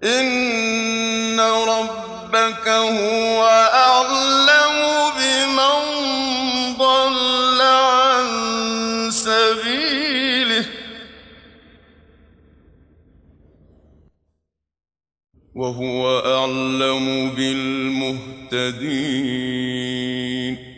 إن ربك هو أعلم بمن ضل عن سبيله وهو أعلم بالمهتدين